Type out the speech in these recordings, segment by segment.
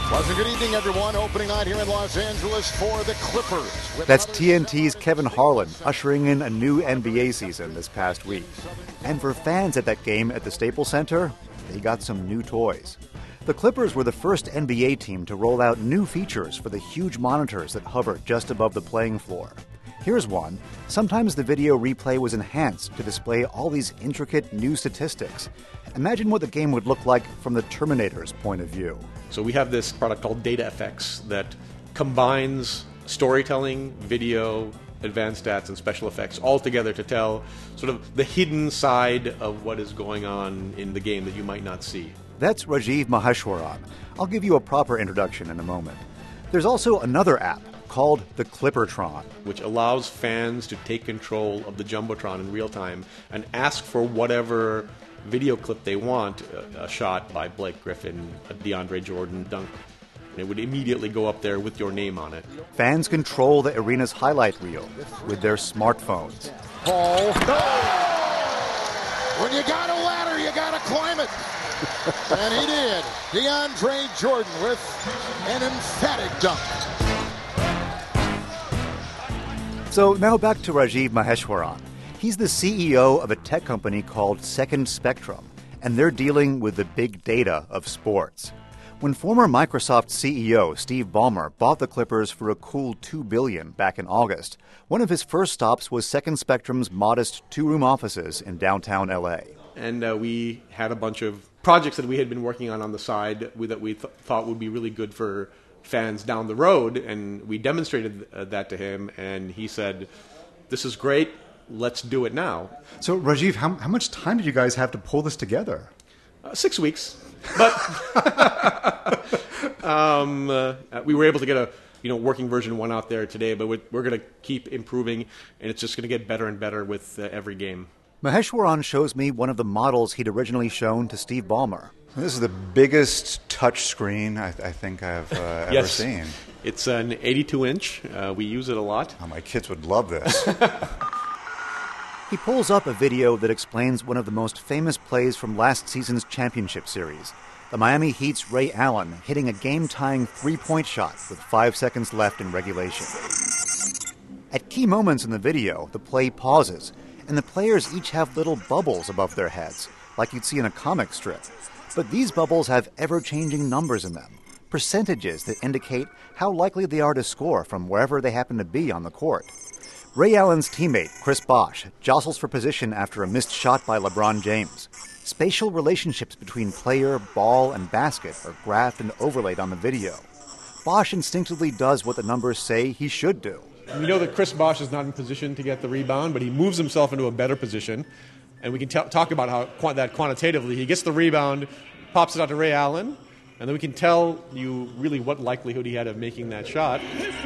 Pleasant good evening, everyone. Opening night here in Los Angeles for the Clippers. That's TNT's Kevin Harlan ushering in a new NBA season this past week. And for fans at that game at the Staples Center, they got some new toys. The Clippers were the first NBA team to roll out new features for the huge monitors that hover just above the playing floor. Here's one. Sometimes the video replay was enhanced to display all these intricate new statistics. Imagine what the game would look like from the Terminator's point of view. So we have this product called Data FX that combines storytelling, video, advanced stats, and special effects all together to tell sort of the hidden side of what is going on in the game that you might not see. That's Rajiv Maheshwaran. I'll give you a proper introduction in a moment. There's also another app called the Clippertron, which allows fans to take control of the Jumbotron in real time and ask for whatever video clip they want, a shot by Blake Griffin, a DeAndre Jordan dunk. And it would immediately go up there with your name on it. Fans control the arena's highlight reel with their smartphones. Paul. When you got a ladder, you got to climb it. And he did. DeAndre Jordan with an emphatic dunk. So now back to Rajiv Maheshwaran. He's the CEO of a tech company called Second Spectrum, and they're dealing with the big data of sports. When former Microsoft CEO Steve Ballmer bought the Clippers for a cool $2 billion back in August, one of his first stops was Second Spectrum's modest two-room offices in downtown L.A. And we had a bunch of projects that we had been working on the side that we thought would be really good for fans down the road, and we demonstrated that to him, and he said, "This is great. Let's do it now." So, Rajiv, how much time did you guys have to pull this together? 6 weeks, but we were able to get a working version 1 out there today. But we're going to keep improving, and it's just going to get better and better with every game. Maheshwaran shows me one of the models he'd originally shown to Steve Ballmer. This is the biggest touch screen I think I've ever seen. It's an 82-inch. We use it a lot. Oh, my kids would love this. He pulls up a video that explains one of the most famous plays from last season's championship series. The Miami Heat's Ray Allen hitting a game-tying three-point shot with 5 seconds left in regulation. At key moments in the video, the play pauses, and the players each have little bubbles above their heads, like you'd see in a comic strip. But these bubbles have ever-changing numbers in them, percentages that indicate how likely they are to score from wherever they happen to be on the court. Ray Allen's teammate, Chris Bosh, jostles for position after a missed shot by LeBron James. Spatial relationships between player, ball, and basket are graphed and overlaid on the video. Bosh instinctively does what the numbers say he should do. We know that Chris Bosh is not in position to get the rebound, but he moves himself into a better position. And we can talk about how that quantitatively. He gets the rebound, pops it out to Ray Allen, and then we can tell you really what likelihood he had of making that shot,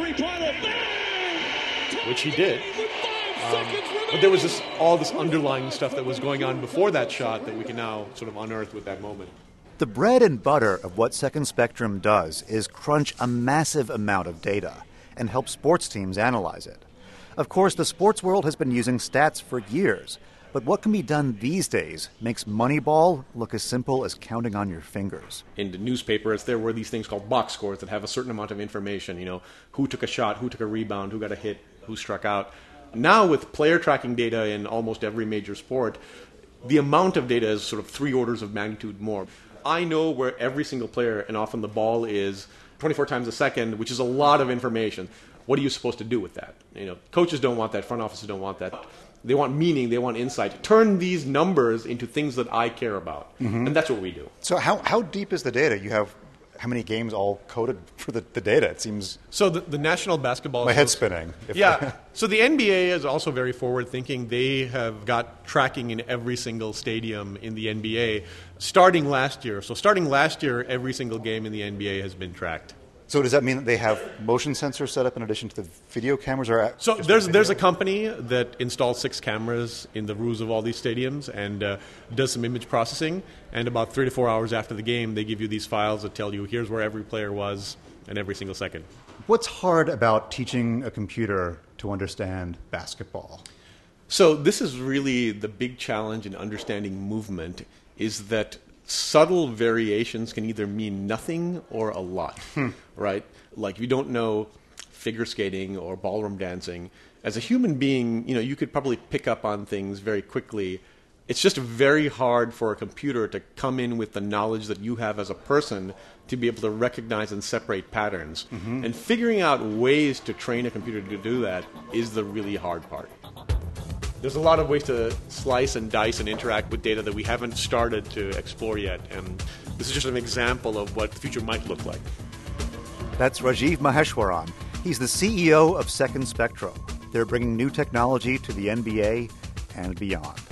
which he did. But there was all this underlying stuff that was going on before that shot that we can now sort of unearth with that moment. The bread and butter of what Second Spectrum does is crunch a massive amount of data and help sports teams analyze it. Of course, the sports world has been using stats for years, but what can be done these days makes Moneyball look as simple as counting on your fingers. In the newspapers, there were these things called box scores that have a certain amount of information, who took a shot, who took a rebound, who got a hit, who struck out. Now, with player tracking data in almost every major sport, the amount of data is sort of 3 orders of magnitude more. I know where every single player, and often the ball is 24 times a second, which is a lot of information. What are you supposed to do with that? Coaches don't want that. Front offices don't want that. They want meaning. They want insight. Turn these numbers into things that I care about. Mm-hmm. And that's what we do. So how deep is the data? You have how many games all coded for the data? It seems... So the National Basketball... My head's spinning. Yeah. So the NBA is also very forward-thinking. They have got tracking in every single stadium in the NBA starting last year. So starting last year, every single game in the NBA has been tracked. So does that mean that they have motion sensors set up in addition to the video cameras? So there's a company that installs 6 cameras in the roofs of all these stadiums and does some image processing. And about 3 to 4 hours after the game, they give you these files that tell you here's where every player was and every single second. What's hard about teaching a computer to understand basketball? So this is really the big challenge in understanding movement, is that subtle variations can either mean nothing or a lot, right? Like if you don't know figure skating or ballroom dancing, as a human being, you could probably pick up on things very quickly. It's just very hard for a computer to come in with the knowledge that you have as a person to be able to recognize and separate patterns. And figuring out ways to train a computer to do that is the really hard part. There's a lot of ways to slice and dice and interact with data that we haven't started to explore yet. And this is just an example of what the future might look like. That's Rajiv Maheshwaran. He's the CEO of Second Spectrum. They're bringing new technology to the NBA and beyond.